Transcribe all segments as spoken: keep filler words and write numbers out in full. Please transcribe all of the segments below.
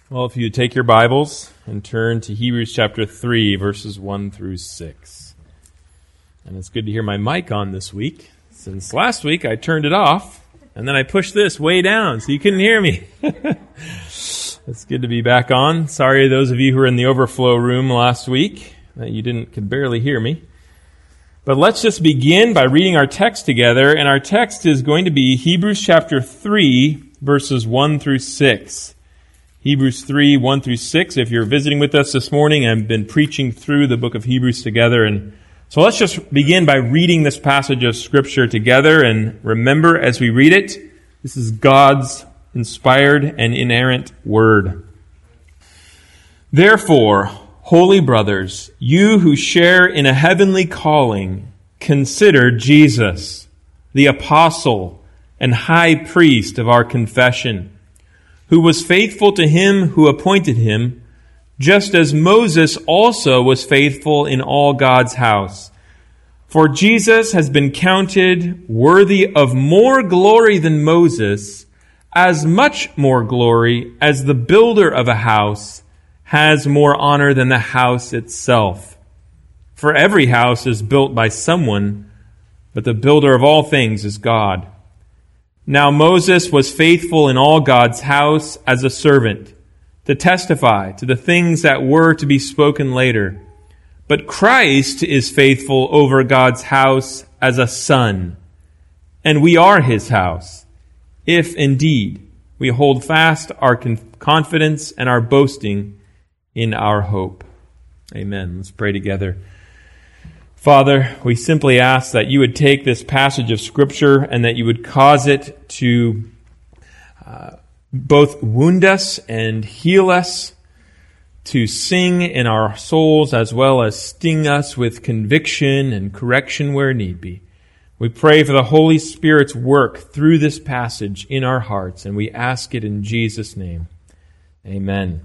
Well, if you take your Bibles and turn to Hebrews chapter three, verses one through six. And it's good to hear my mic on this week, since last week I turned it off, and then I pushed this way down so you couldn't hear me. It's good to be back on. Sorry those of you who were in the overflow room last week that you didn't could barely hear me. But let's just begin by reading our text together, and our text is going to be Hebrews chapter three, verses one through six. Hebrews three, one through six. If you're visiting with us this morning, I've been preaching through the book of Hebrews together. And so let's just begin by reading this passage of Scripture together. And remember, as we read it, this is God's inspired and inerrant word. Therefore, holy brothers, you who share in a heavenly calling, consider Jesus, the apostle and high priest of our confession, who was faithful to him who appointed him, just as Moses also was faithful in all God's house. For Jesus has been counted worthy of more glory than Moses, as much more glory as the builder of a house has more honor than the house itself. For every house is built by someone, but the builder of all things is God. Now Moses was faithful in all God's house as a servant, to testify to the things that were to be spoken later. But Christ is faithful over God's house as a son, and we are his house, if indeed we hold fast our confidence and our boasting in our hope. Amen. Let's pray together. Father, we simply ask that you would take this passage of Scripture and that you would cause it to uh, both wound us and heal us, to sing in our souls as well as sting us with conviction and correction where need be. We pray for the Holy Spirit's work through this passage in our hearts, and we ask it in Jesus' name. Amen.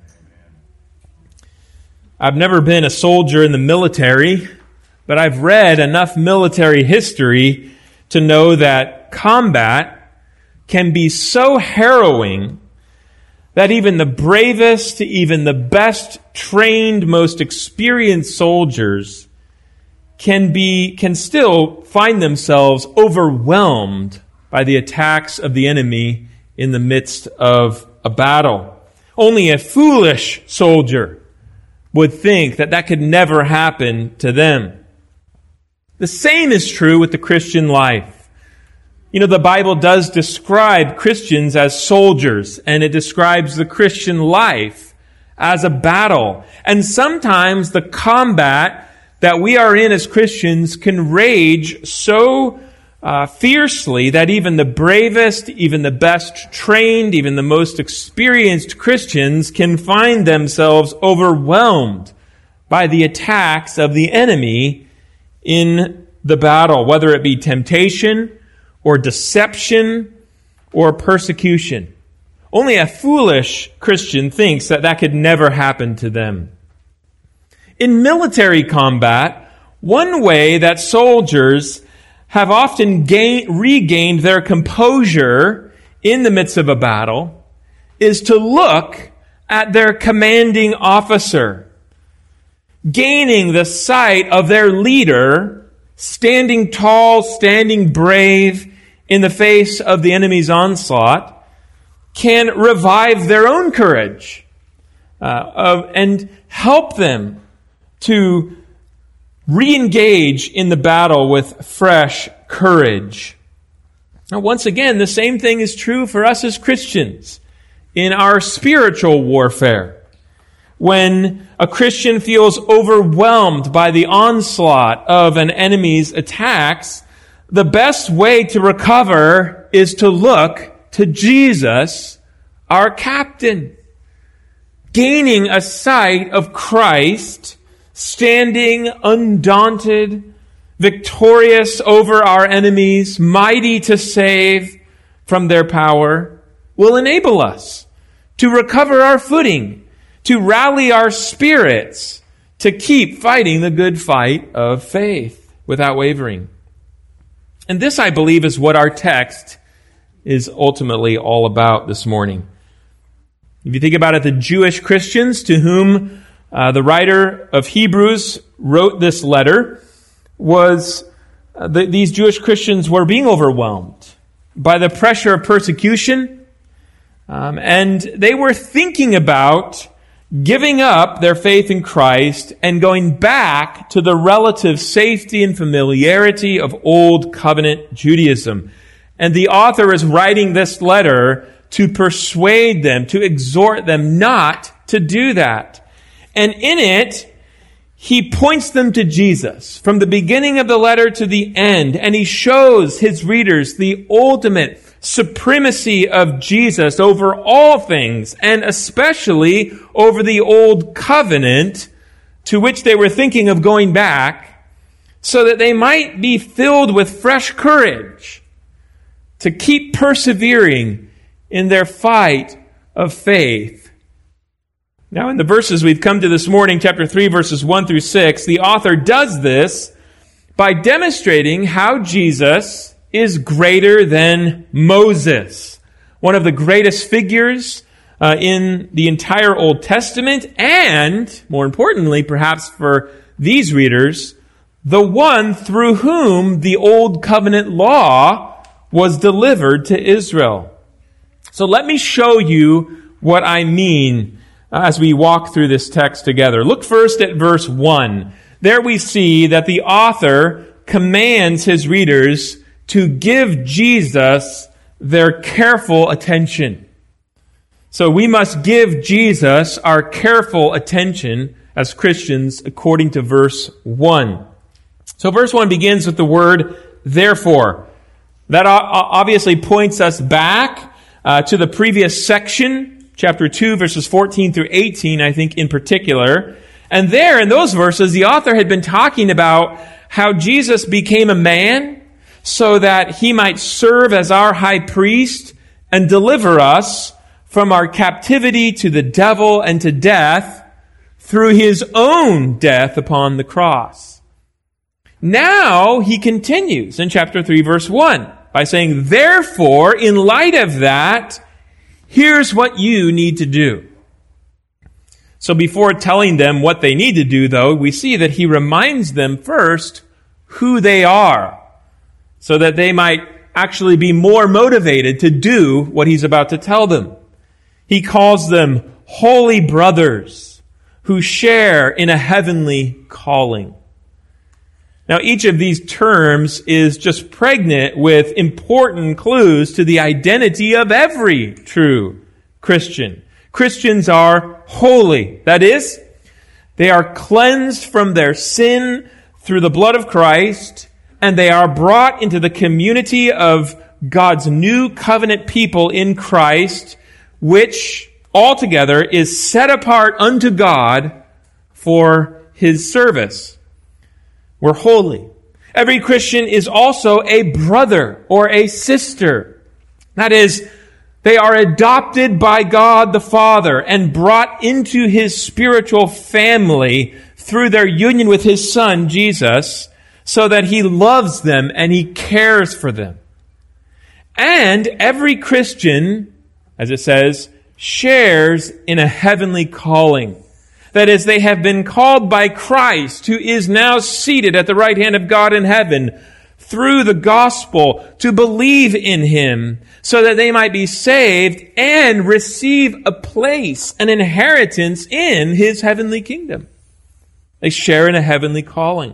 I've never been a soldier in the military, but I've read enough military history to know that combat can be so harrowing that even the bravest, even the best trained, most experienced soldiers can be, can still find themselves overwhelmed by the attacks of the enemy in the midst of a battle. Only a foolish soldier would think that that could never happen to them. The same is true with the Christian life. You know, the Bible does describe Christians as soldiers, and it describes the Christian life as a battle. And sometimes the combat that we are in as Christians can rage so uh, fiercely that even the bravest, even the best trained, even the most experienced Christians can find themselves overwhelmed by the attacks of the enemy in the battle, whether it be temptation or deception or persecution. Only a foolish Christian thinks that that could never happen to them. In military combat, one way that soldiers have often gain, regained their composure in the midst of a battle is to look at their commanding officer, gaining the sight of their leader, standing tall, standing brave in the face of the enemy's onslaught, can revive their own courage uh, of, and help them to re-engage in the battle with fresh courage. Now, once again, the same thing is true for us as Christians in our spiritual warfare. When a Christian feels overwhelmed by the onslaught of an enemy's attacks, the best way to recover is to look to Jesus, our captain. Gaining a sight of Christ, standing undaunted, victorious over our enemies, mighty to save from their power, will enable us to recover our footing, to rally our spirits, to keep fighting the good fight of faith without wavering. And this, I believe, is what our text is ultimately all about this morning. If you think about it, the Jewish Christians to whom uh, the writer of Hebrews wrote this letter was uh, the, these Jewish Christians were being overwhelmed by the pressure of persecution, um, and they were thinking about giving up their faith in Christ and going back to the relative safety and familiarity of Old Covenant Judaism. And the author is writing this letter to persuade them, to exhort them not to do that. And in it, he points them to Jesus from the beginning of the letter to the end, and he shows his readers the ultimate supremacy of Jesus over all things, and especially over the Old Covenant to which they were thinking of going back, so that they might be filled with fresh courage to keep persevering in their fight of faith. Now, in the verses we've come to this morning, chapter three, verses one through six, the author does this by demonstrating how Jesus is greater than Moses, one of the greatest figures uh, in the entire Old Testament, and, more importantly, perhaps for these readers, the one through whom the Old Covenant law was delivered to Israel. So let me show you what I mean as we walk through this text together. Look first at verse one. There we see that the author commands his readers to give Jesus their careful attention. So we must give Jesus our careful attention as Christians according to verse one. So verse one begins with the word therefore. That obviously points us back Uh, to the previous section, chapter two, verses fourteen through eighteen, I think in particular. And there, in those verses, the author had been talking about how Jesus became a man so that he might serve as our high priest and deliver us from our captivity to the devil and to death through his own death upon the cross. Now, he continues in chapter three, verse one. By saying, therefore, in light of that, here's what you need to do. So before telling them what they need to do, though, we see that he reminds them first who they are, so that they might actually be more motivated to do what he's about to tell them. He calls them holy brothers who share in a heavenly calling. Now, each of these terms is just pregnant with important clues to the identity of every true Christian. Christians are holy. That is, they are cleansed from their sin through the blood of Christ, and they are brought into the community of God's new covenant people in Christ, which altogether is set apart unto God for his service. We're holy. Every Christian is also a brother or a sister. That is, they are adopted by God the Father and brought into his spiritual family through their union with his Son, Jesus, so that he loves them and he cares for them. And every Christian, as it says, shares in a heavenly calling. That is, they have been called by Christ, who is now seated at the right hand of God in heaven, through the gospel, to believe in him, so that they might be saved and receive a place, an inheritance in his heavenly kingdom. They share in a heavenly calling.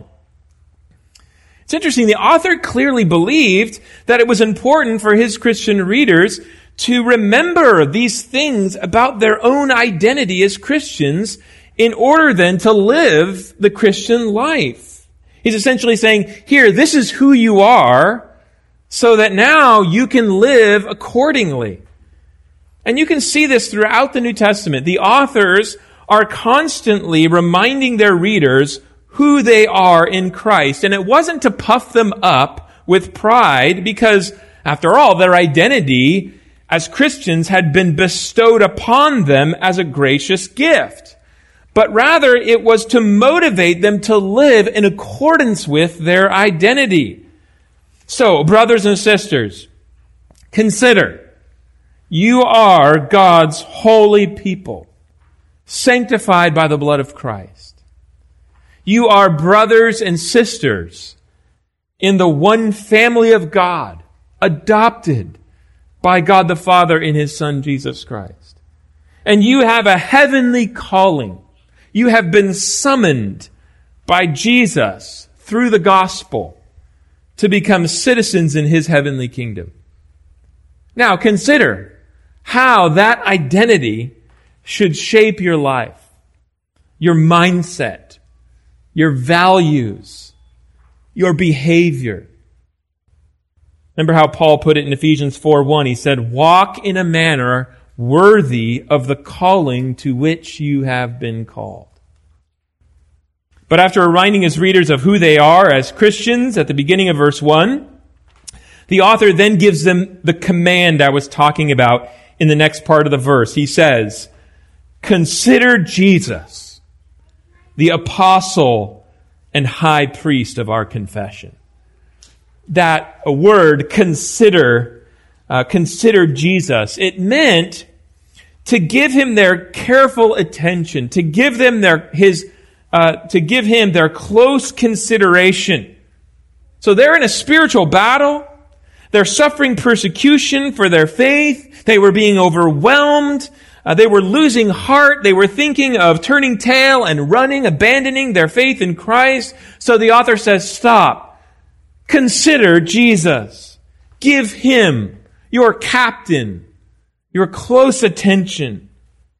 It's interesting, the author clearly believed that it was important for his Christian readers to remember these things about their own identity as Christians in order then to live the Christian life. He's essentially saying, here, this is who you are, so that now you can live accordingly. And you can see this throughout the New Testament. The authors are constantly reminding their readers who they are in Christ. And it wasn't to puff them up with pride, because, after all, their identity as Christians had been bestowed upon them as a gracious gift. But rather, it was to motivate them to live in accordance with their identity. So, brothers and sisters, consider, You are God's holy people, sanctified by the blood of Christ. You are brothers and sisters in the one family of God, adopted by God the Father in His Son, Jesus Christ. And you have a heavenly calling. You have been summoned by Jesus through the gospel to become citizens in His heavenly kingdom. Now consider how that identity should shape your life, your mindset, your values, your behavior. Remember how Paul put it in Ephesians four one. He said, "Walk in a manner worthy of the calling to which you have been called." But after reminding his readers of who they are as Christians at the beginning of verse one, the author then gives them the command I was talking about in the next part of the verse. He says, "Consider Jesus, the apostle and high priest of our confession." That a word, consider, uh, consider Jesus, it meant to give him their careful attention, to give them their his, uh, to give him their close consideration. So they're in a spiritual battle. They're suffering persecution for their faith. They were being overwhelmed. Uh, they were losing heart. They were thinking of turning tail and running, abandoning their faith in Christ. So the author says, stop. Consider Jesus. Give Him your captain, your close attention.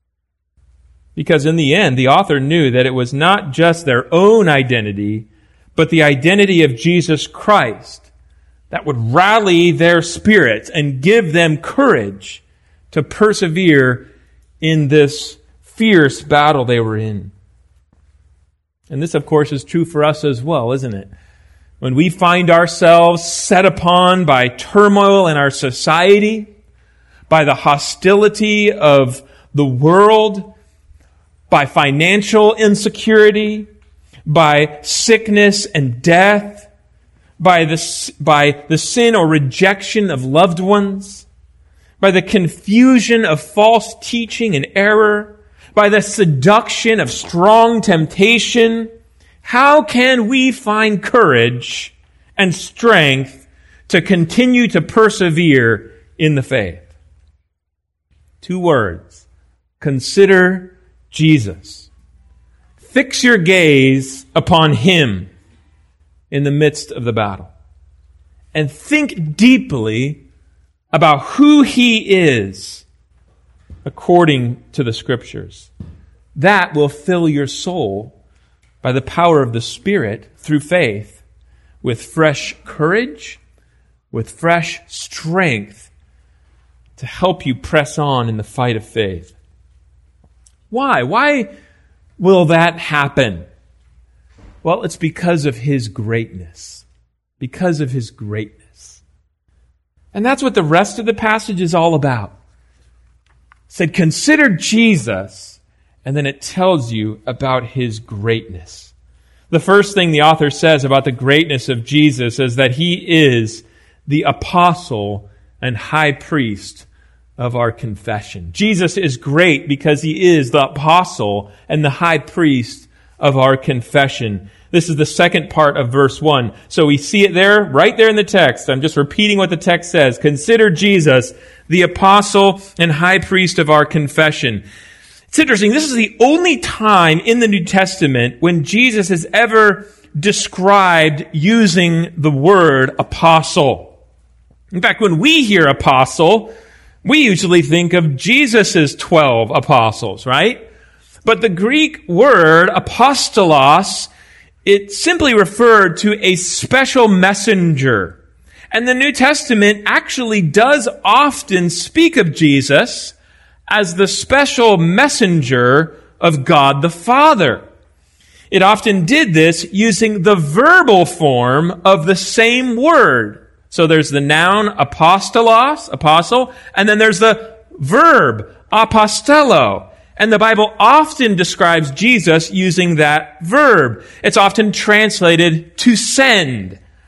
Because in the end, the author knew that it was not just their own identity, but the identity of Jesus Christ that would rally their spirits and give them courage to persevere in this fierce battle they were in. And this, of course, is true for us as well, isn't it? When we find ourselves set upon by turmoil in our society, by the hostility of the world, by financial insecurity, by sickness and death, by the, by the sin or rejection of loved ones, by the confusion of false teaching and error, by the seduction of strong temptation, how can we find courage and strength to continue to persevere in the faith? Two words. Consider Jesus. Fix your gaze upon Him in the midst of the battle. And think deeply about who He is according to the Scriptures. That will fill your soul by the power of the Spirit through faith with fresh courage, with fresh strength to help you press on in the fight of faith. Why? Why will that happen? Well, it's because of His greatness. Because of His greatness. And that's what the rest of the passage is all about. It said, consider Jesus, and then it tells you about His greatness. The first thing the author says about the greatness of Jesus is that He is the apostle and high priest of our confession. Jesus is great because He is the apostle and the high priest of our confession. This is the second part of verse one. So we see it there, right there in the text. I'm just repeating what the text says. Consider Jesus, the apostle and high priest of our confession. It's interesting. This is the only time in the New Testament when Jesus is ever described using the word apostle. In fact, when we hear apostle, we usually think of Jesus' twelve apostles, right? But the Greek word apostolos, it simply referred to a special messenger. And the New Testament actually does often speak of Jesus as the special messenger of God the Father. It often did this using the verbal form of the same word. So there's the noun apostolos, apostle, and then there's the verb apostello. And the Bible often describes Jesus using that verb. It's often translated to send.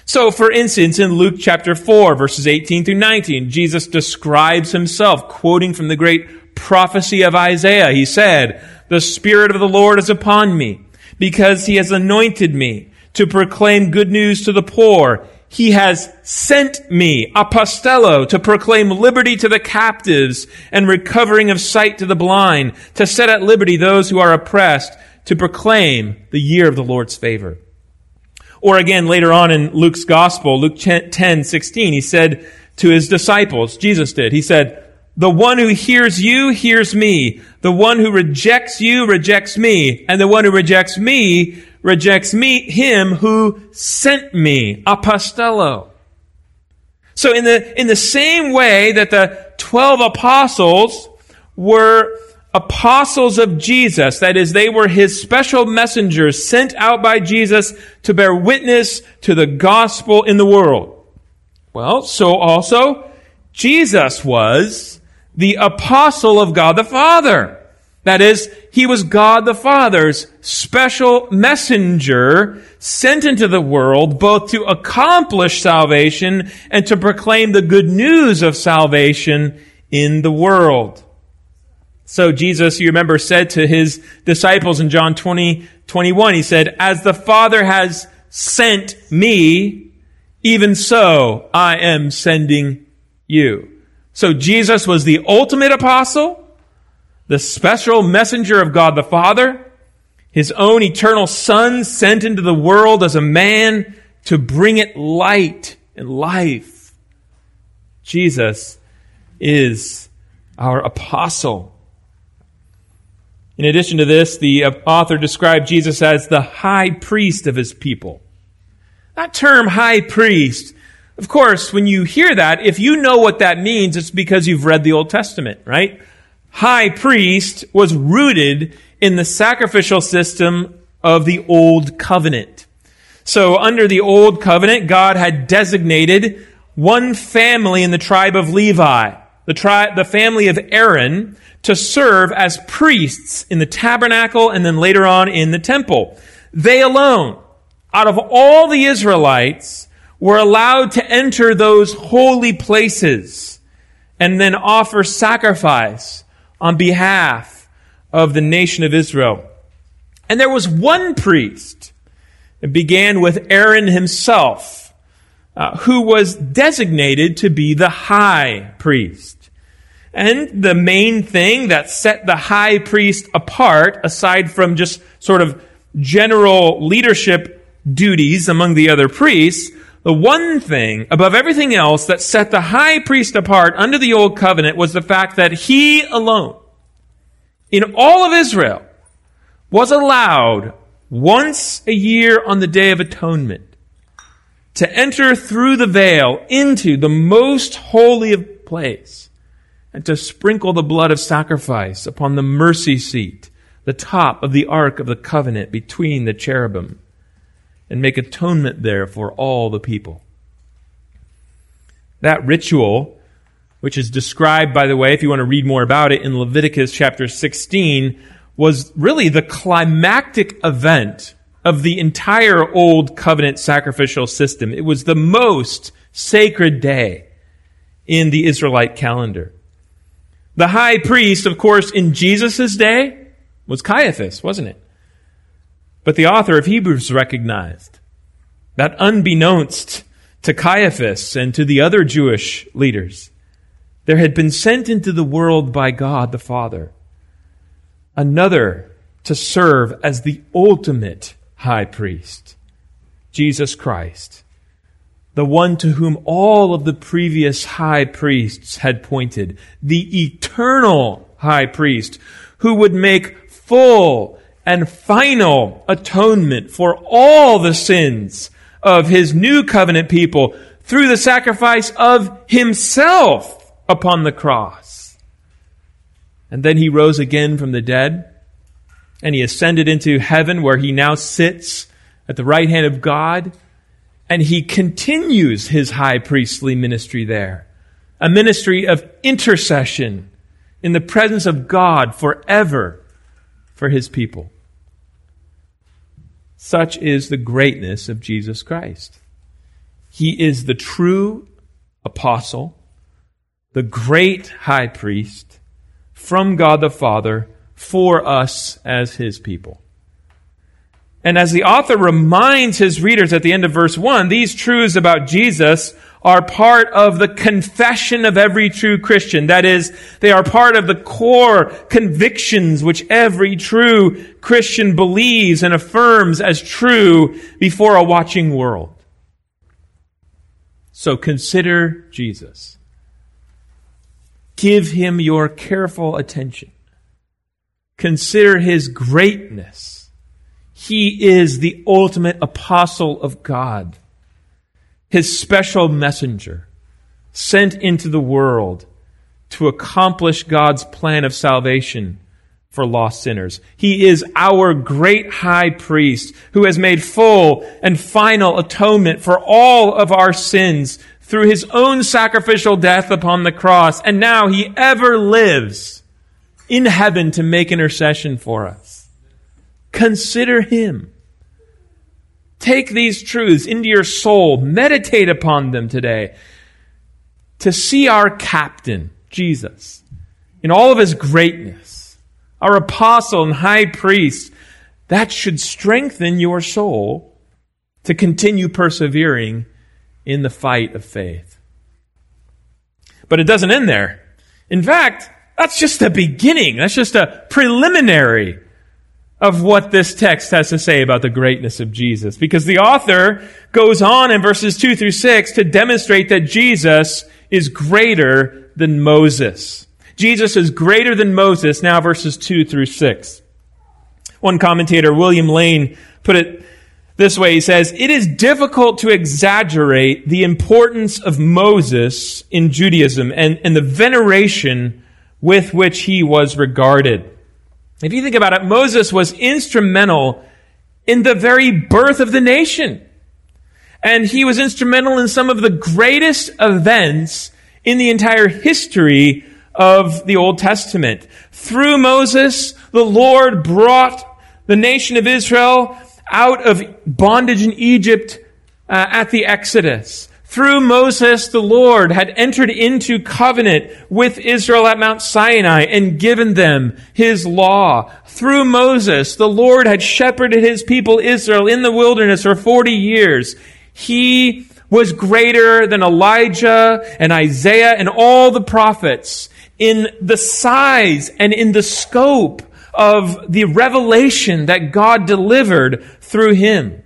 So, for instance, in Luke chapter four, verses eighteen through nineteen, Jesus describes himself, quoting from the great prophecy of Isaiah. He said, "The Spirit of the Lord is upon me, because he has anointed me to proclaim good news to the poor. He has sent me, apostello, to proclaim liberty to the captives and recovering of sight to the blind, to set at liberty those who are oppressed, to proclaim the year of the Lord's favor." Or again, later on in Luke's gospel, Luke ten sixteen, he said to his disciples, Jesus did, he said, "The one who hears you hears me. The one who rejects you rejects me. And the one who rejects me rejects me, him who sent me." Apostello. So in the, in the same way that the twelve apostles were apostles of Jesus, that is, they were his special messengers sent out by Jesus to bear witness to the gospel in the world. Well, so also Jesus was the apostle of God the Father. That is, he was God the Father's special messenger sent into the world both to accomplish salvation and to proclaim the good news of salvation in the world. So Jesus, you remember, said to his disciples in John twenty, twenty-one, he said, "As the Father has sent me, even so I am sending you." So Jesus was the ultimate apostle, the special messenger of God the Father, his own eternal Son sent into the world as a man to bring it light and life. Jesus is our apostle. In addition to this, the author described Jesus as the high priest of his people. That term, high priest, of course, when you hear that, if you know what that means, it's because you've read the Old Testament, right? High priest was rooted in the sacrificial system of the Old Covenant. So under the Old Covenant, God had designated one family in the tribe of Levi, the tri- the family of Aaron, to serve as priests in the tabernacle and then later on in the temple. They alone, out of all the Israelites, were allowed to enter those holy places and then offer sacrifice on behalf of the nation of Israel. And there was one priest. It began with Aaron himself, uh, who was designated to be the high priest. And the main thing that set the high priest apart, aside from just sort of general leadership duties among the other priests, the one thing above everything else that set the high priest apart under the Old Covenant was the fact that he alone, in all of Israel, was allowed once a year on the Day of Atonement to enter through the veil into the most holy of place and to sprinkle the blood of sacrifice upon the mercy seat, the top of the Ark of the Covenant between the cherubim, and make atonement there for all the people. That ritual, which is described, by the way, if you want to read more about it, in Leviticus chapter sixteen, was really the climactic event of the entire Old Covenant sacrificial system. It was the most sacred day in the Israelite calendar. The high priest, of course, in Jesus' day was Caiaphas, wasn't it? But the author of Hebrews recognized that unbeknownst to Caiaphas and to the other Jewish leaders, there had been sent into the world by God the Father another to serve as the ultimate high priest, Jesus Christ, the one to whom all of the previous high priests had pointed, the eternal high priest who would make full and final atonement for all the sins of his new covenant people through the sacrifice of himself upon the cross. And then he rose again from the dead, and he ascended into heaven, where he now sits at the right hand of God, and he continues his high priestly ministry there, a ministry of intercession in the presence of God forever for his people. Such is the greatness of Jesus Christ. He is the true apostle, the great high priest from God the Father for us as his people. And as the author reminds his readers at the end of verse one, these truths about Jesus are part of the confession of every true Christian. That is, they are part of the core convictions which every true Christian believes and affirms as true before a watching world. So consider Jesus. Give him your careful attention. Consider his greatness. He is the ultimate apostle of God, his special messenger, sent into the world to accomplish God's plan of salvation for lost sinners. He is our great high priest who has made full and final atonement for all of our sins through his own sacrificial death upon the cross. And now he ever lives in heaven to make intercession for us. Consider him. Take these truths into your soul. Meditate upon them today. To see our captain, Jesus, in all of his greatness, our apostle and high priest, that should strengthen your soul to continue persevering in the fight of faith. But it doesn't end there. In fact, that's just the beginning. That's just a preliminary of what this text has to say about the greatness of Jesus. Because the author goes on in verses two through six to demonstrate that Jesus is greater than Moses. Jesus is greater than Moses, now verses two through six. One commentator, William Lane, put it this way. He says, "It is difficult to exaggerate the importance of Moses in Judaism and, and the veneration with which he was regarded. If you think about it, Moses was instrumental in the very birth of the nation. And he was instrumental in some of the greatest events in the entire history of the Old Testament. Through Moses, the Lord brought the nation of Israel out of bondage in Egypt uh, at the Exodus. Through Moses, the Lord had entered into covenant with Israel at Mount Sinai and given them his law. Through Moses, the Lord had shepherded his people Israel in the wilderness for forty years. He was greater than Elijah and Isaiah and all the prophets in the size and in the scope of the revelation that God delivered through him.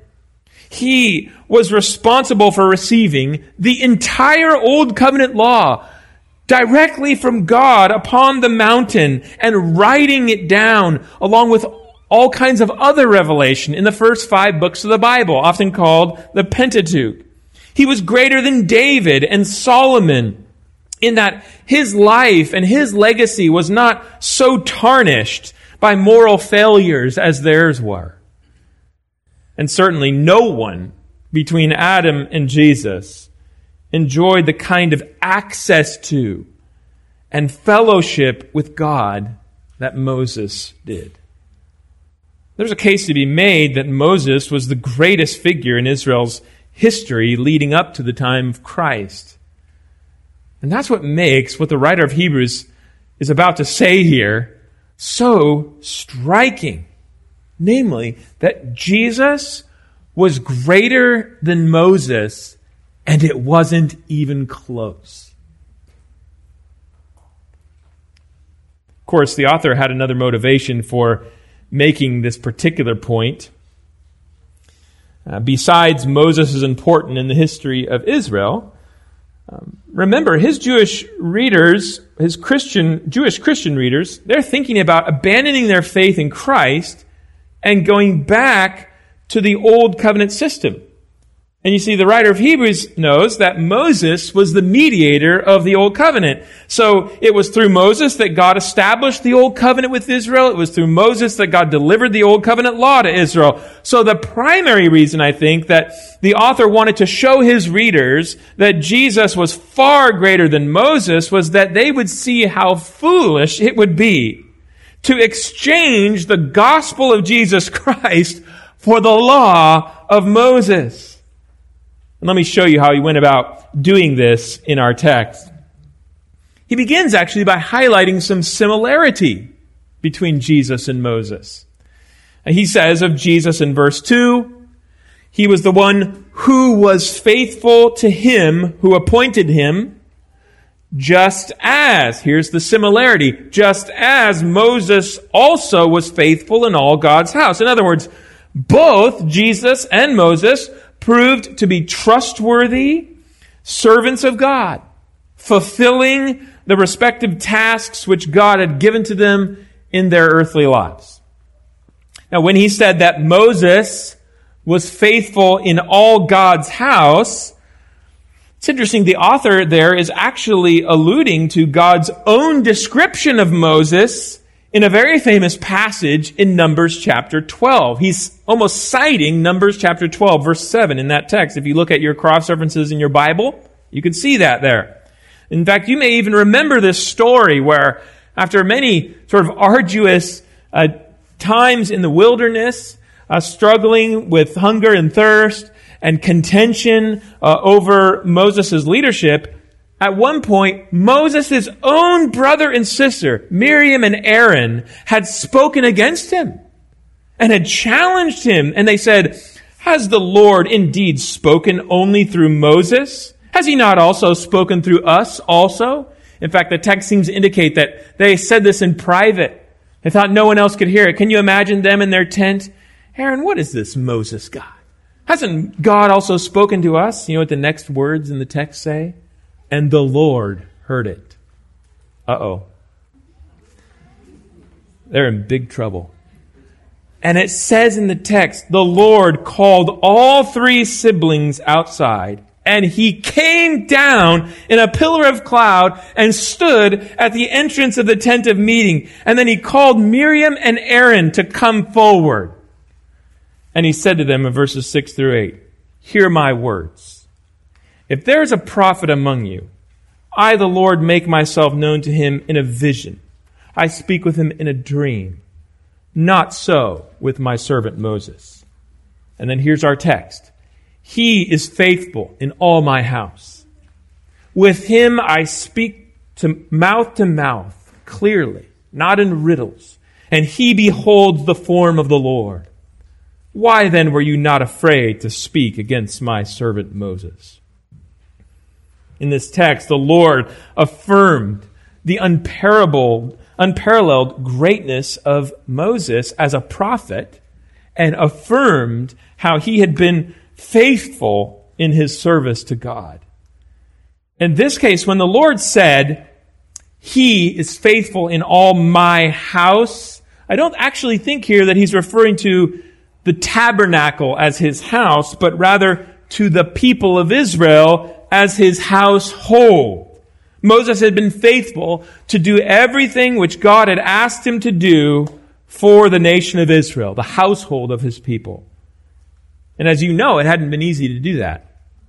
He was responsible for receiving the entire Old Covenant law directly from God upon the mountain and writing it down along with all kinds of other revelation in the first five books of the Bible, often called the Pentateuch. He was greater than David and Solomon in that his life and his legacy was not so tarnished by moral failures as theirs were. And certainly no one between Adam and Jesus enjoyed the kind of access to and fellowship with God that Moses did. There's a case to be made that Moses was the greatest figure in Israel's history leading up to the time of Christ. And that's what makes what the writer of Hebrews is about to say here so striking. Namely, that Jesus was greater than Moses, and it wasn't even close. Of course, the author had another motivation for making this particular point. Uh, besides Moses is important in the history of Israel, um, remember, his Jewish readers, his Christian Jewish Christian readers, they're thinking about abandoning their faith in Christ and going back to the old covenant system. And you see, the writer of Hebrews knows that Moses was the mediator of the old covenant. So it was through Moses that God established the old covenant with Israel. It was through Moses that God delivered the old covenant law to Israel. So the primary reason, I think, that the author wanted to show his readers that Jesus was far greater than Moses was that they would see how foolish it would be to exchange the gospel of Jesus Christ for the law of Moses. And let me show you how he went about doing this in our text. He begins actually by highlighting some similarity between Jesus and Moses. And he says of Jesus in verse two, he was the one who was faithful to him who appointed him, just as, here's the similarity, just as Moses also was faithful in all God's house. In other words, both Jesus and Moses proved to be trustworthy servants of God, fulfilling the respective tasks which God had given to them in their earthly lives. Now, when he said that Moses was faithful in all God's house, it's interesting, the author there is actually alluding to God's own description of Moses in a very famous passage in Numbers chapter twelve. He's almost citing Numbers chapter twelve, verse seven in that text. If you look at your cross references in your Bible, you can see that there. In fact, you may even remember this story where after many sort of arduous uh, times in the wilderness, uh, struggling with hunger and thirst and contention uh, over Moses' leadership, at one point, Moses' own brother and sister, Miriam and Aaron, had spoken against him and had challenged him. And they said, "Has the Lord indeed spoken only through Moses? Has he not also spoken through us also?" In fact, the text seems to indicate that they said this in private. They thought no one else could hear it. Can you imagine them in their tent? "Aaron, what is this Moses guy? Hasn't God also spoken to us?" You know what the next words in the text say? "And the Lord heard it." Uh-oh. They're in big trouble. And it says in the text, the Lord called all three siblings outside, and he came down in a pillar of cloud and stood at the entrance of the tent of meeting. And then he called Miriam and Aaron to come forward. And he said to them in verses six through eight, "Hear my words. If there is a prophet among you, I, the Lord, make myself known to him in a vision. I speak with him in a dream. Not so with my servant Moses." And then here's our text. "He is faithful in all my house. With him I speak to mouth to mouth, clearly, not in riddles. And he beholds the form of the Lord. Why then were you not afraid to speak against my servant Moses?" In this text, the Lord affirmed the unparalleled, unparalleled greatness of Moses as a prophet and affirmed how he had been faithful in his service to God. In this case, when the Lord said, "He is faithful in all my house," I don't actually think here that he's referring to the tabernacle as his house, but rather to the people of Israel as his household. Moses had been faithful to do everything which God had asked him to do for the nation of Israel, the household of his people. And as you know, it hadn't been easy to do that.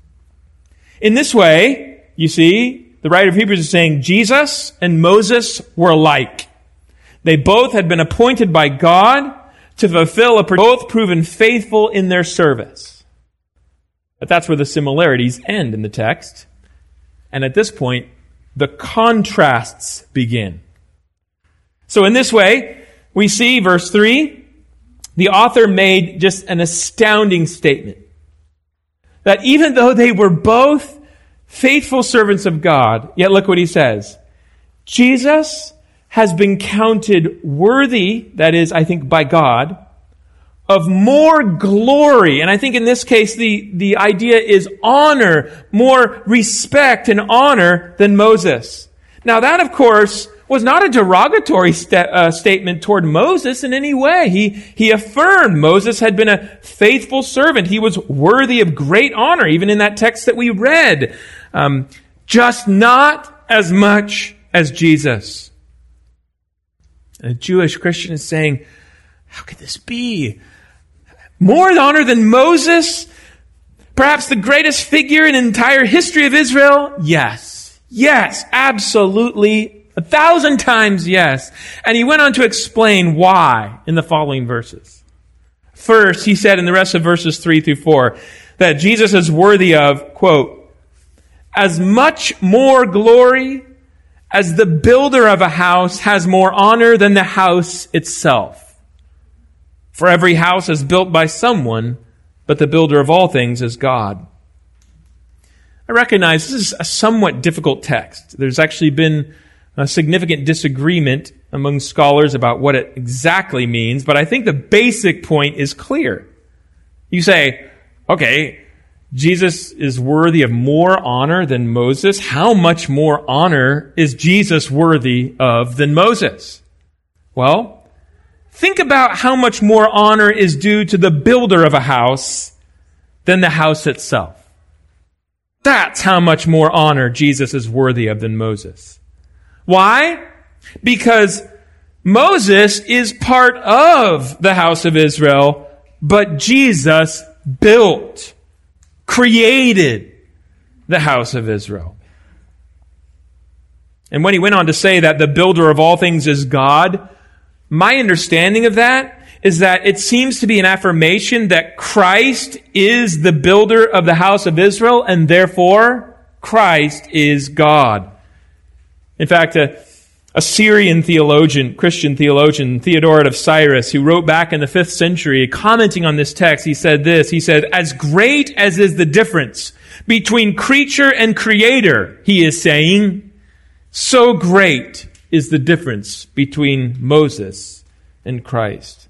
In this way, you see, the writer of Hebrews is saying Jesus and Moses were alike. They both had been appointed by God to fulfill a both proven faithful in their service. But that's where the similarities end in the text. And at this point, the contrasts begin. So in this way, we see, verse three, the author made just an astounding statement. That even though they were both faithful servants of God, yet look what he says. Jesus has been counted worthy, that is, I think, by God, of more glory. And I think in this case, the, the idea is honor, more respect and honor than Moses. Now that, of course, was not a derogatory st- uh, statement toward Moses in any way. He, he affirmed Moses had been a faithful servant. He was worthy of great honor, even in that text that we read. Um, just not as much as Jesus. And a Jewish Christian is saying, how could this be? More honor than Moses? Perhaps the greatest figure in the entire history of Israel? Yes. Yes, absolutely. A thousand times yes. And he went on to explain why in the following verses. First, he said in the rest of verses three through four, that Jesus is worthy of, quote, as much more glory as the builder of a house has more honor than the house itself. For every house is built by someone, but the builder of all things is God. I recognize this is a somewhat difficult text. There's actually been a significant disagreement among scholars about what it exactly means, but I think the basic point is clear. You say, okay, Jesus is worthy of more honor than Moses. How much more honor is Jesus worthy of than Moses? Well, think about how much more honor is due to the builder of a house than the house itself. That's how much more honor Jesus is worthy of than Moses. Why? Because Moses is part of the house of Israel, but Jesus built, created the house of Israel. And when he went on to say that the builder of all things is God, my understanding of that is that it seems to be an affirmation that Christ is the builder of the house of Israel, and therefore Christ is God. In fact, a, a Syrian theologian, Christian theologian, Theodoret of Cyrus, who wrote back in the fifth century, commenting on this text, he said this, he said, as great as is the difference between creature and creator, he is saying, so great is the difference between Moses and Christ.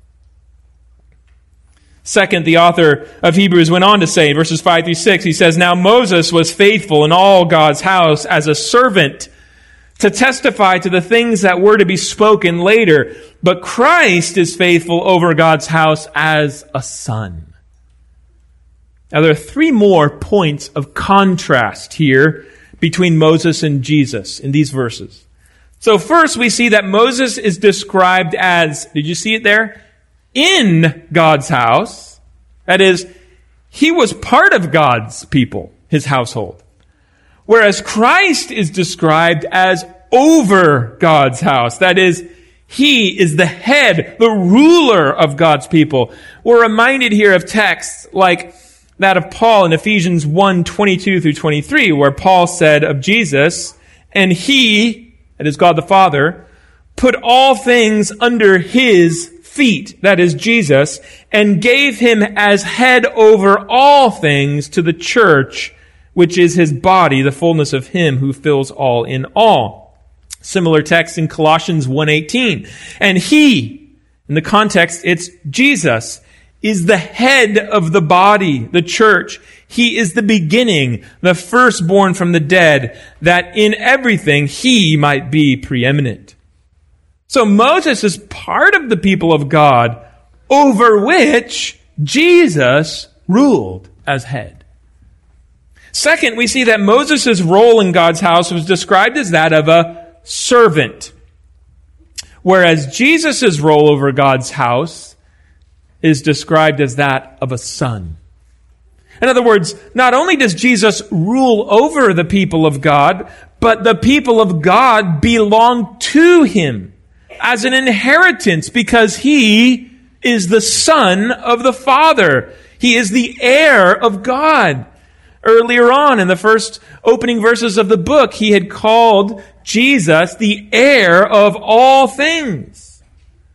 Second, the author of Hebrews went on to say, in verses five through six, he says, now Moses was faithful in all God's house as a servant to testify to the things that were to be spoken later, but Christ is faithful over God's house as a son. Now there are three more points of contrast here between Moses and Jesus in these verses. So first we see that Moses is described as, did you see it there? In God's house. That is, he was part of God's people, his household. Whereas Christ is described as over God's house. That is, he is the head, the ruler of God's people. We're reminded here of texts like that of Paul in Ephesians one, twenty-two through twenty-three, where Paul said of Jesus, and he, that is God the Father, put all things under his feet, that is Jesus, and gave him as head over all things to the church, which is his body, the fullness of him who fills all in all. Similar text in Colossians one eighteen. And he, in the context, it's Jesus, is the head of the body, the church. He is the beginning, the firstborn from the dead, that in everything he might be preeminent. So Moses is part of the people of God over which Jesus ruled as head. Second, we see that Moses' role in God's house was described as that of a servant, whereas Jesus' role over God's house is described as that of a son. In other words, not only does Jesus rule over the people of God, but the people of God belong to him as an inheritance because he is the son of the Father. He is the heir of God. Earlier on in the first opening verses of the book, he had called Jesus the heir of all things.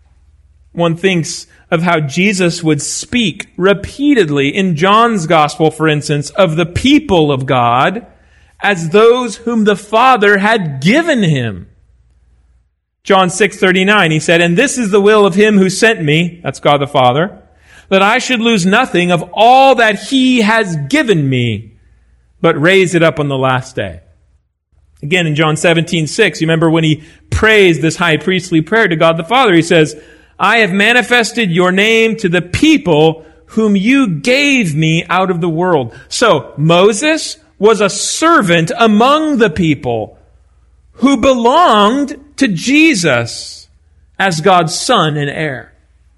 One thinks of how Jesus would speak repeatedly in John's gospel, for instance, of the people of God as those whom the Father had given him. John six thirty-nine, he said, and this is the will of him who sent me, that's God the Father, that I should lose nothing of all that he has given me, but raise it up on the last day. Again, in John seventeen six, you remember when he prays this high priestly prayer to God the Father, he says, I have manifested your name to the people whom you gave me out of the world. So, Moses was a servant among the people who belonged to Jesus as God's son and heir.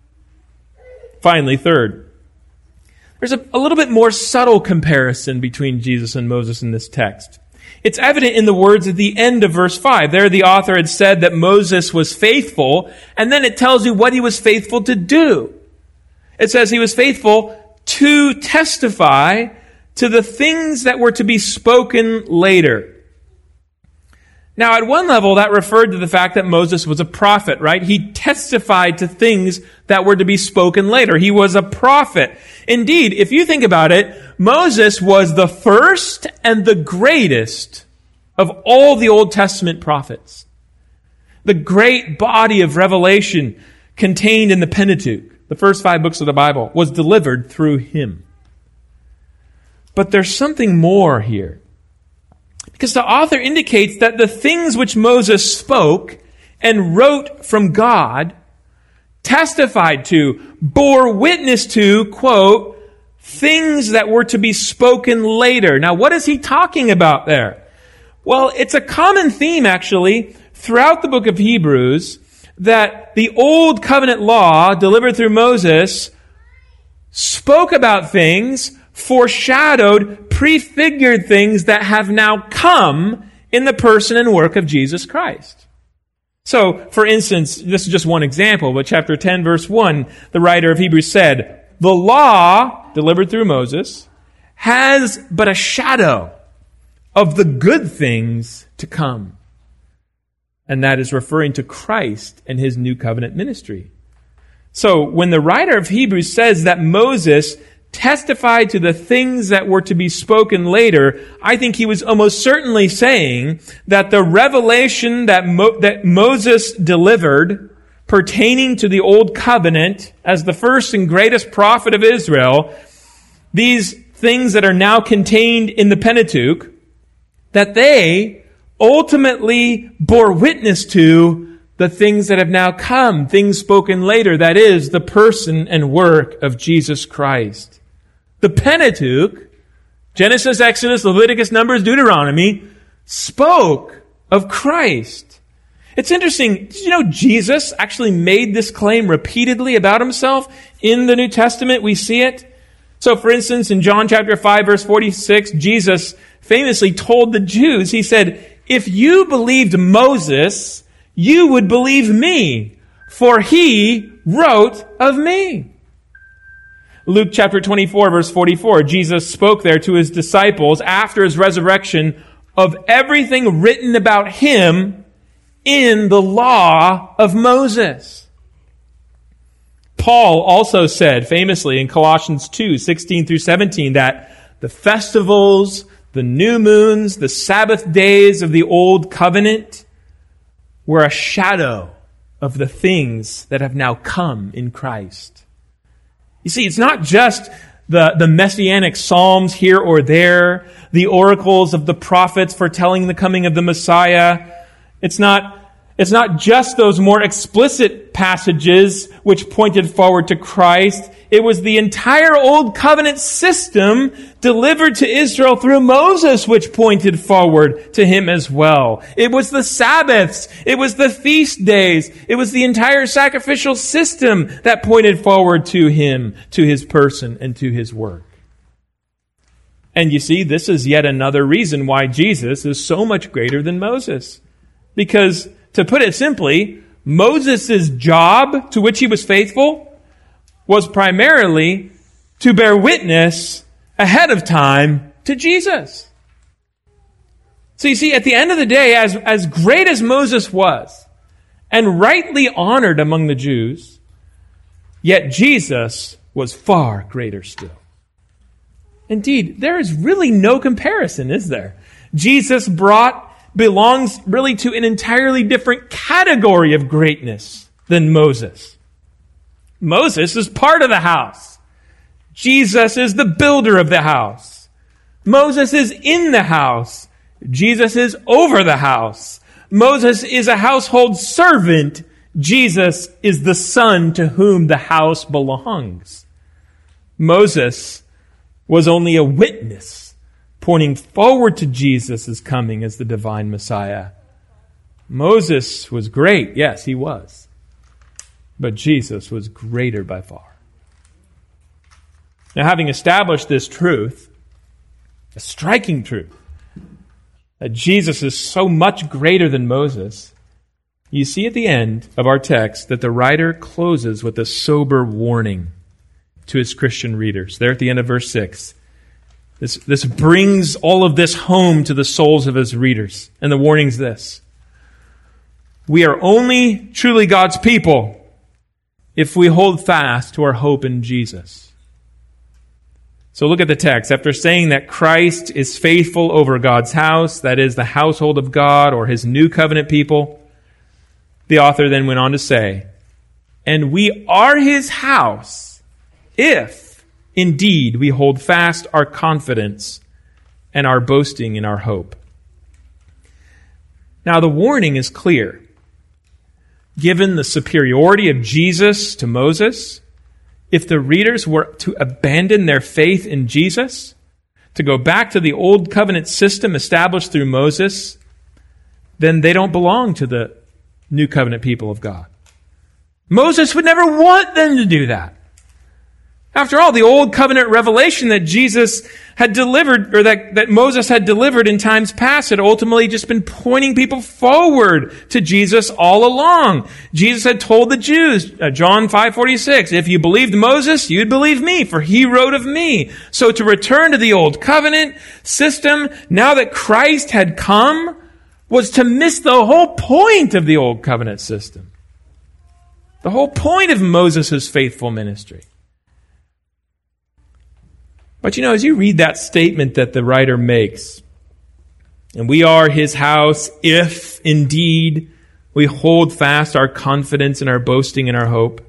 Finally, third, there's a, a little bit more subtle comparison between Jesus and Moses in this text. It's evident in the words at the end of verse five. There the author had said that Moses was faithful, and then it tells you what he was faithful to do. It says he was faithful to testify to the things that were to be spoken later. Now, at one level, that referred to the fact that Moses was a prophet, right? He testified to things that were to be spoken later. He was a prophet. Indeed, if you think about it, Moses was the first and the greatest of all the Old Testament prophets. The great body of revelation contained in the Pentateuch, the first five books of the Bible, was delivered through him. But there's something more here. Because the author indicates that the things which Moses spoke and wrote from God, testified to, bore witness to, quote, things that were to be spoken later. Now, what is he talking about there? Well, it's a common theme, actually, throughout the book of Hebrews, that the old covenant law delivered through Moses spoke about things, foreshadowed, prefigured things that have now come in the person and work of Jesus Christ. So, for instance, this is just one example, but chapter ten, verse one, the writer of Hebrews said, "The law, delivered through Moses, has but a shadow of the good things to come." And that is referring to Christ and his new covenant ministry. So, when the writer of Hebrews says that Moses testified to the things that were to be spoken later, I think he was almost certainly saying that the revelation that, Mo- that Moses delivered pertaining to the Old Covenant as the first and greatest prophet of Israel, these things that are now contained in the Pentateuch, that they ultimately bore witness to the things that have now come, things spoken later, that is, the person and work of Jesus Christ. The Pentateuch, Genesis, Exodus, Leviticus, Numbers, Deuteronomy, spoke of Christ. It's interesting, did you know Jesus actually made this claim repeatedly about himself? In the New Testament, we see it. So, for instance, in John chapter five, verse forty-six, Jesus famously told the Jews, he said, "If you believed Moses, you would believe me, for he wrote of me." Luke chapter twenty-four, verse forty-four, Jesus spoke there to his disciples after his resurrection of everything written about him in the law of Moses. Paul also said famously in Colossians two, sixteen through seventeen, that the festivals, the new moons, the Sabbath days of the old covenant were a shadow of the things that have now come in Christ. You see, it's not just the, the messianic psalms here or there, the oracles of the prophets foretelling the coming of the Messiah. It's not It's not just those more explicit passages which pointed forward to Christ. It was the entire Old Covenant system delivered to Israel through Moses which pointed forward to him as well. It was the Sabbaths. It was the feast days. It was the entire sacrificial system that pointed forward to him, to his person, and to his work. And you see, this is yet another reason why Jesus is so much greater than Moses. Because, to put it simply, Moses' job to which he was faithful was primarily to bear witness ahead of time to Jesus. So you see, at the end of the day, as, as great as Moses was, and rightly honored among the Jews, yet Jesus was far greater still. Indeed, there is really no comparison, is there? Jesus brought belongs really to an entirely different category of greatness than Moses. Moses is part of the house. Jesus is the builder of the house. Moses is in the house. Jesus is over the house. Moses is a household servant. Jesus is the son to whom the house belongs. Moses was only a witness pointing forward to Jesus' coming as the divine Messiah. Moses was great. Yes, he was. But Jesus was greater by far. Now, having established this truth, a striking truth, that Jesus is so much greater than Moses, you see at the end of our text that the writer closes with a sober warning to his Christian readers. There at the end of verse six. This, this brings all of this home to the souls of his readers. And the warning's this: we are only truly God's people if we hold fast to our hope in Jesus. So look at the text. After saying that Christ is faithful over God's house, that is, the household of God or his new covenant people, the author then went on to say, and we are his house if indeed we hold fast our confidence and our boasting in our hope. Now the warning is clear. Given the superiority of Jesus to Moses, if the readers were to abandon their faith in Jesus, to go back to the old covenant system established through Moses, then they don't belong to the new covenant people of God. Moses would never want them to do that. After all, the old covenant revelation that Jesus had delivered, or that, that Moses had delivered in times past, had ultimately just been pointing people forward to Jesus all along. Jesus had told the Jews, uh, John five forty-six, if you believed Moses, you'd believe me, for he wrote of me. So to return to the old covenant system, now that Christ had come, was to miss the whole point of the old covenant system. The whole point of Moses' faithful ministry. But you know, as you read that statement that the writer makes, and we are his house if indeed we hold fast our confidence and our boasting and our hope,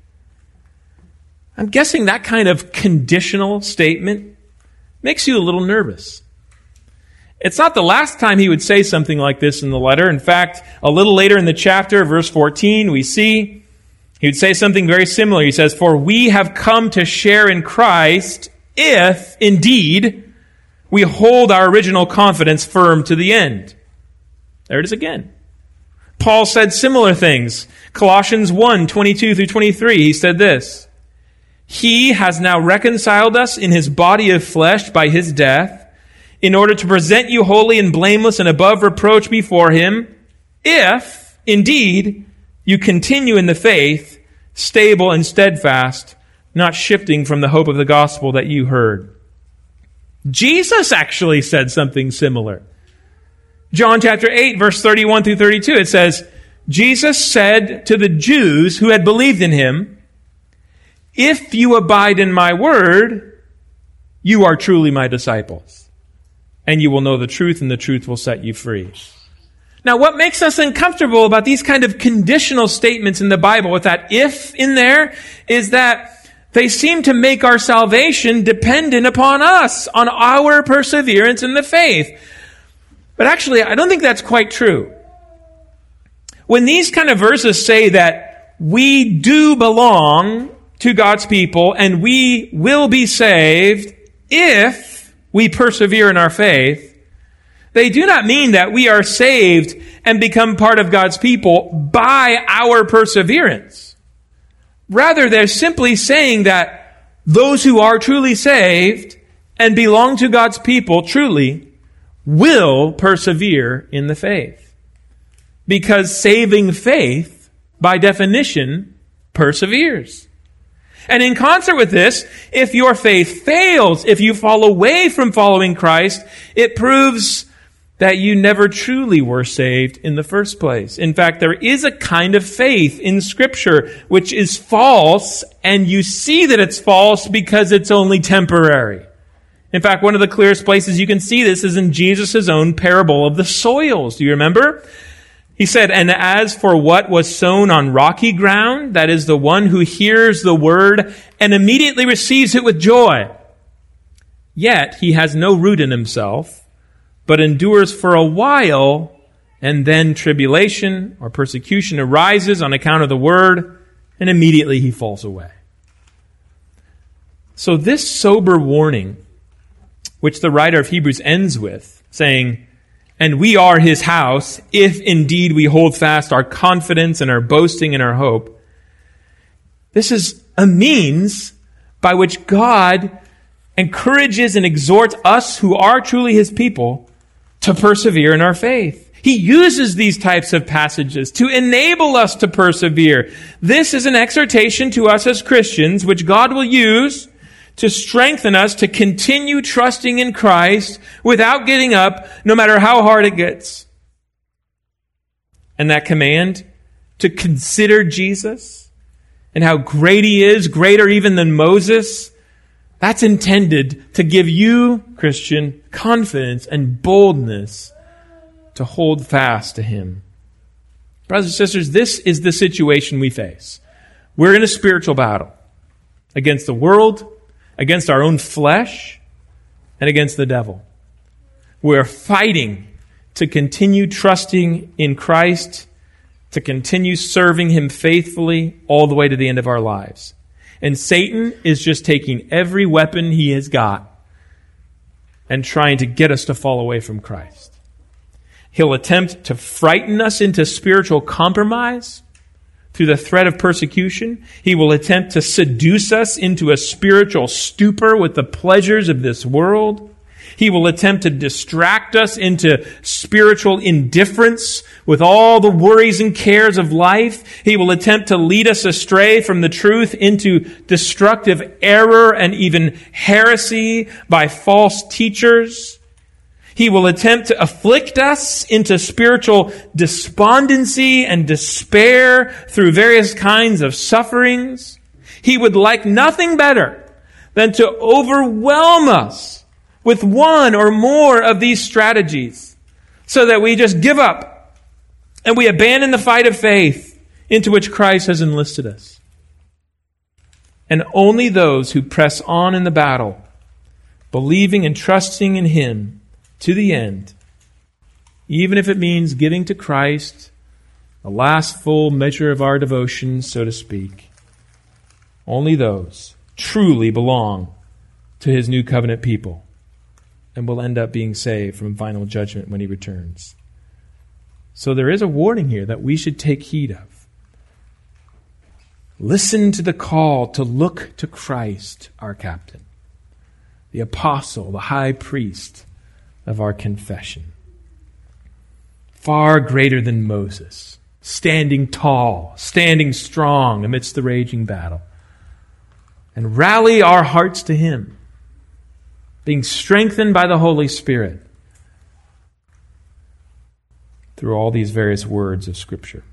I'm guessing that kind of conditional statement makes you a little nervous. It's not the last time he would say something like this in the letter. In fact, a little later in the chapter, verse fourteen, we see he would say something very similar. He says, for we have come to share in Christ if, indeed, we hold our original confidence firm to the end. There it is again. Paul said similar things. Colossians one, twenty-two through twenty-three, he said this: he has now reconciled us in his body of flesh by his death, in order to present you holy and blameless and above reproach before him, if, indeed, you continue in the faith, stable and steadfast, not shifting from the hope of the gospel that you heard. Jesus actually said something similar. John chapter eight, verse thirty-one through thirty-two, it says, Jesus said to the Jews who had believed in him, if you abide in my word, you are truly my disciples, and you will know the truth, and the truth will set you free. Now, what makes us uncomfortable about these kind of conditional statements in the Bible with that if in there is that they seem to make our salvation dependent upon us, on our perseverance in the faith. But actually, I don't think that's quite true. When these kind of verses say that we do belong to God's people and we will be saved if we persevere in our faith, they do not mean that we are saved and become part of God's people by our perseverance. Rather, they're simply saying that those who are truly saved and belong to God's people truly will persevere in the faith. Because saving faith, by definition, perseveres. And in concert with this, if your faith fails, if you fall away from following Christ, it proves that you never truly were saved in the first place. In fact, there is a kind of faith in Scripture which is false, and you see that it's false because it's only temporary. In fact, one of the clearest places you can see this is in Jesus' own parable of the soils. Do you remember? He said, and as for what was sown on rocky ground, that is the one who hears the word and immediately receives it with joy. Yet he has no root in himself, but endures for a while, and then tribulation or persecution arises on account of the word, and immediately he falls away. So this sober warning, which the writer of Hebrews ends with, saying, and we are his house, if indeed we hold fast our confidence and our boasting and our hope, this is a means by which God encourages and exhorts us who are truly his people to persevere in our faith. He uses these types of passages to enable us to persevere. This is an exhortation to us as Christians, which God will use to strengthen us to continue trusting in Christ without getting up, no matter how hard it gets. And that command to consider Jesus and how great He is, greater even than Moses, that's intended to give you, Christian, confidence and boldness to hold fast to Him. Brothers and sisters, this is the situation we face. We're in a spiritual battle against the world, against our own flesh, and against the devil. We're fighting to continue trusting in Christ, to continue serving Him faithfully all the way to the end of our lives. And Satan is just taking every weapon he has got and trying to get us to fall away from Christ. He'll attempt to frighten us into spiritual compromise through the threat of persecution. He will attempt to seduce us into a spiritual stupor with the pleasures of this world. He will attempt to distract us into spiritual indifference with all the worries and cares of life. He will attempt to lead us astray from the truth into destructive error and even heresy by false teachers. He will attempt to afflict us into spiritual despondency and despair through various kinds of sufferings. He would like nothing better than to overwhelm us with one or more of these strategies so that we just give up and we abandon the fight of faith into which Christ has enlisted us. And only those who press on in the battle, believing and trusting in Him to the end, even if it means giving to Christ the last full measure of our devotion, so to speak, only those truly belong to His new covenant people and will end up being saved from final judgment when He returns. So there is a warning here that we should take heed of. Listen to the call to look to Christ, our captain, the apostle, the high priest of our confession. Far greater than Moses, standing tall, standing strong amidst the raging battle. And rally our hearts to Him, being strengthened by the Holy Spirit through all these various words of Scripture.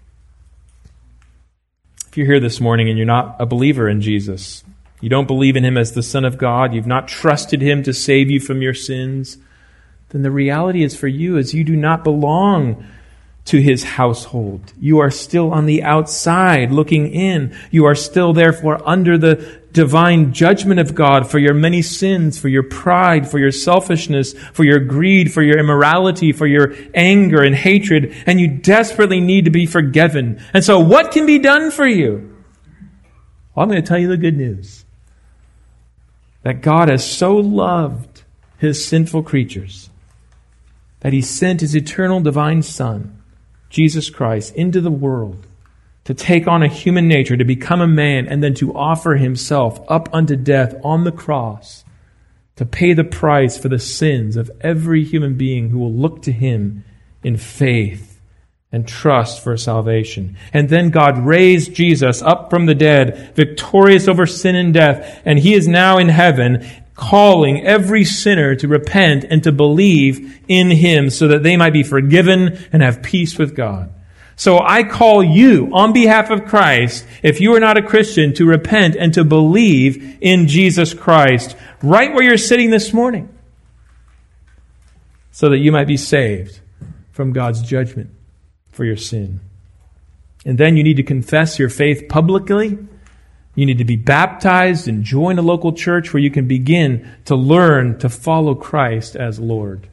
If you're here this morning and you're not a believer in Jesus, you don't believe in Him as the Son of God, you've not trusted Him to save you from your sins, then the reality is for you is you do not belong to His household. You are still on the outside looking in. You are still therefore under the divine judgment of God for your many sins, for your pride, for your selfishness, for your greed, for your immorality, for your anger and hatred, and you desperately need to be forgiven. And so what can be done for you? Well, I'm going to tell you the good news. That God has so loved His sinful creatures that He sent His eternal divine Son, Jesus Christ, into the world to take on a human nature, to become a man, and then to offer Himself up unto death on the cross to pay the price for the sins of every human being who will look to Him in faith and trust for salvation. And then God raised Jesus up from the dead, victorious over sin and death, and He is now in heaven, calling every sinner to repent and to believe in Him so that they might be forgiven and have peace with God. So I call you, on behalf of Christ, if you are not a Christian, to repent and to believe in Jesus Christ right where you're sitting this morning so that you might be saved from God's judgment for your sin. And then you need to confess your faith publicly. You need to be baptized and join a local church where you can begin to learn to follow Christ as Lord.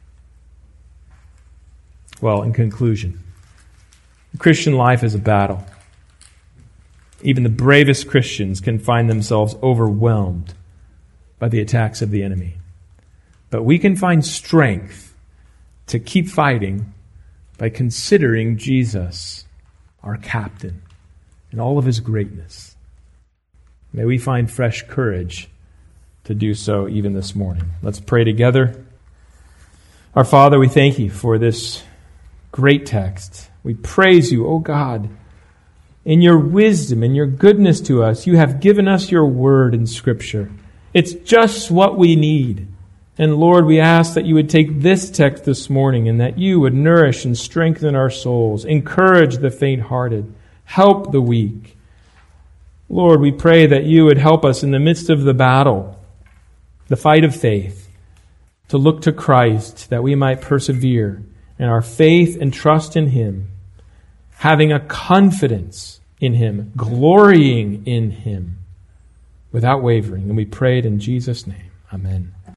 Well, in conclusion, the Christian life is a battle. Even the bravest Christians can find themselves overwhelmed by the attacks of the enemy. But we can find strength to keep fighting by considering Jesus, our captain, and all of His greatness. May we find fresh courage to do so even this morning. Let's pray together. Our Father, we thank You for this great text. We praise You, O God. In Your wisdom and Your goodness to us, You have given us Your word in Scripture. It's just what we need. And Lord, we ask that you would take this text this morning and that you would nourish and strengthen our souls, encourage the faint-hearted, help the weak. Lord, we pray that you would help us in the midst of the battle, the fight of faith, to look to Christ that we might persevere in our faith and trust in Him, having a confidence in Him, glorying in Him, without wavering. And we pray it in Jesus' name. Amen.